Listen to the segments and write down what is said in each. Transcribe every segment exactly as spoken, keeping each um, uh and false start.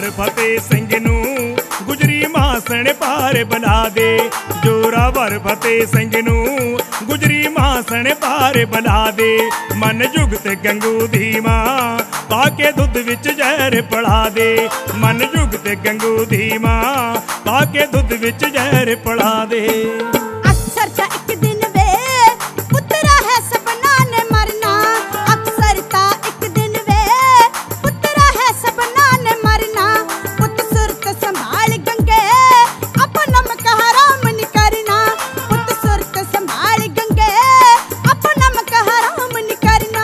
फतेह सिंह नूं गुजरी मासण पार बुला दे। जोरावर फतेह सिंह नूं गुजरी मासण पार बुला दे। मन जुगत गंगू दी मां पाके दुध विच जहर पिला दे। मन जुगत गंगू दी मां पाके दुध विच जहर पिला दे। अक्सर ता एक दिन वे पुत्रा है सपना ने मरना। अक्सर ता एक दिन वे पुत्रा है सपना ने मरना। पुत सुरत संभाल गंगे अपना मका हराम नहीं करना। पुत सुरत संभाल गंगे अपना मका हराम नहीं करना।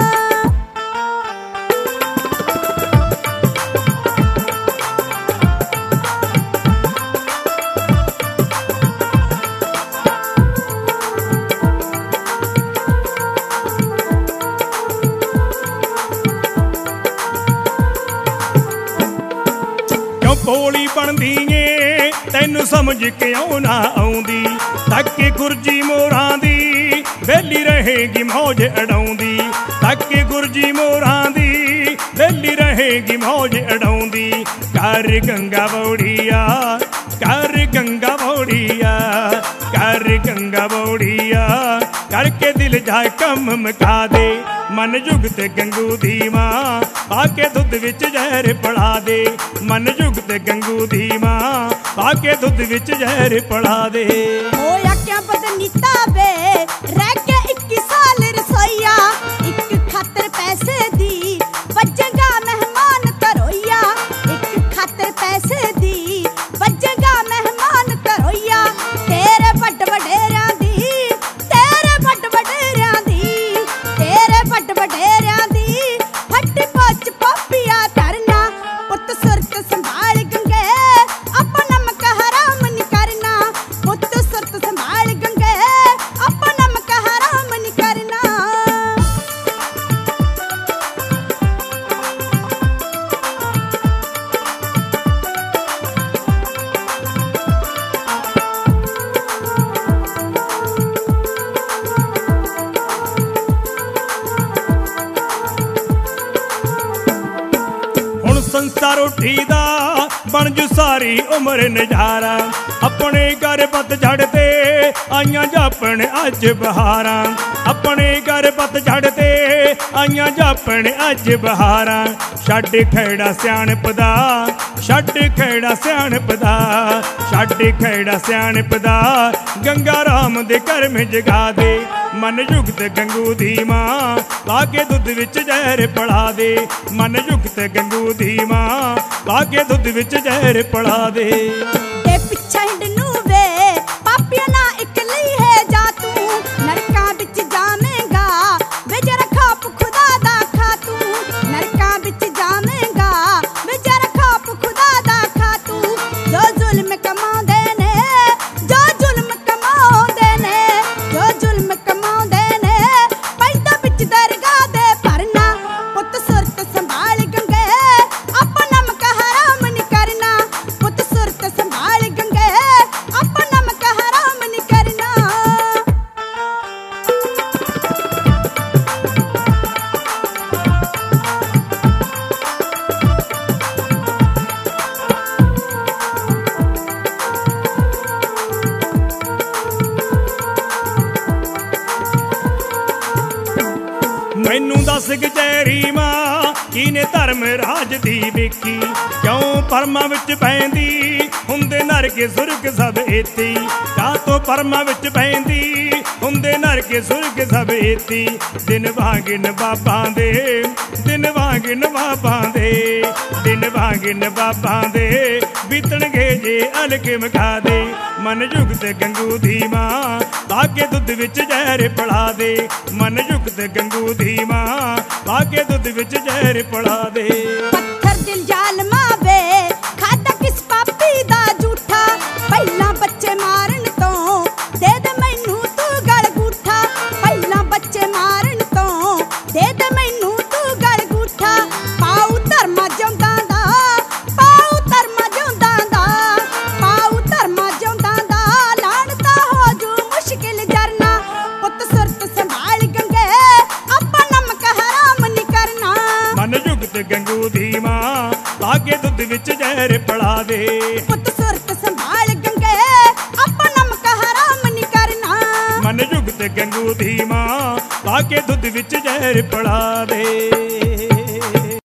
भोली बनदी ए तैनू समझ क्यों ना आउंदी। तके गुरजी मोरां दी वेली रहेगी मौज अडाउंदी। तके गुरजी मोरां दी वेली रहेगी मौज अडाउंदी। कर गंगा बौड़िया कर गंगा बौड़िया कर गंगा बौड़िया करके दिल जाए कम मका दे। मन जुगत गंगू दी मां पाके दुध विच जहर पिला दे। मन जुगत गंगू दी मां पाके दुध विच जहर पिला दे। होया क्या बदनीता वे रह के इक्की साल रसोईया। एक खातर पैसे दी बजेगा मेहमान तरोइया। एक खातर पैसे दी बजेगा मेहमान तरोइया। तेरे बड़ वडेरियां दी तेरे बड़ वडेरियां दी तेरे बड़ वडेरियां दी हड्डी पोच पापिया धरना। पुत सुरत संभाल गंगे अपना मका हराम नहीं करना। पुत सुरत संभाल गंगे अपना मका हराम नहीं करना। हुण संसार रोटी दा बन जू सारी उम्र नजारा। अपने घर पत झड़ते आइयां जापण अज बहारां। अपने घर पत झड़ते आइयां जापण अज बहारां। छड्ड खैड़ा सियाणप दा छड्ड खैड़ा सियाणप दा छड्ड खैड़ा सियाणप दा गंगा राम दे घर में जगा दे। मन जुगत गंगू दी मां पाके दुध विच जहर पिला दे। मन जुगत गंगू दी मां पाके दुध विच जहर पिला दे। ते पिछा हिंडनू वे पापिया ना इकली है जा तू। नरकां विच जावेंगा वे जरा खाप खुदा दा खा तू। नरकां विच जावेंगा वे जरा खाप खुदा दा खा तू। जो जुल्म कमाउंदे ने जो जुल्म कमाउंदे ने जो जुल्म कमाउंदे ने पैदा विच दरगाह दे भरना। पुत सुरत संभाल गंगे अपना मका हराम नहीं करना। पुत सुरत संभाल गंगे अपना मका हराम नहीं करना। मैनू दस कचहरी मां कीने धर्म राज दी वेखी। क्यों परमा विच पैंदी हुंदे नरक सुरग सब एती। कां तो परमा विच पैंदी हुंदे नरक सुरग सब एती। दिन वांगिन बाबां दे दिन वांगिन बाबां दे दिन वांगिन बाबां दे बीतणगे जे अलके मखा दे। मन जुगत गंगू दी मां पाके दुध विच जहर पिला दे। मन जुगत गंगू दी मां पाके दुध विच जहर पिला दे। पत्थर दिल जालमा वे खादा किस पापी दा झूठा। पहला बच्चे मारन तो दे दे मैनू तू गल गूठा। पहला बच्चे मारन तो दे दे मैनू तू गल गूठा। पाऊ धर्मा जिउंदा दा पाऊ धर्मा जिउंदा दा पाऊ धर्मा जिउंदा दा लाणता हो जू मुश्किल जरना। पुत सुरत संभाल गंगे अपना मका हराम नहीं करना। मन जुगत गंगू ਵਿੱਚ ਜ਼ਹਿਰ ਪਿਲਾ ਦੇ। ਪੁੱਤ ਸੁਰਤ ਸੰਭਾਲ ਗੰਗੇ, ਆਪਾਂ ਨਮਕ ਹਰਾਮ ਨੀ ਕਰਨਾ। ਮਨ ਜੁਗਤ ਗੰਗੂ ਦੀ ਮਾਂ, ਪਾ ਕੇ ਦੁੱਧ ਵਿੱਚ ਜ਼ਹਿਰ ਪਿਲਾ ਦੇ।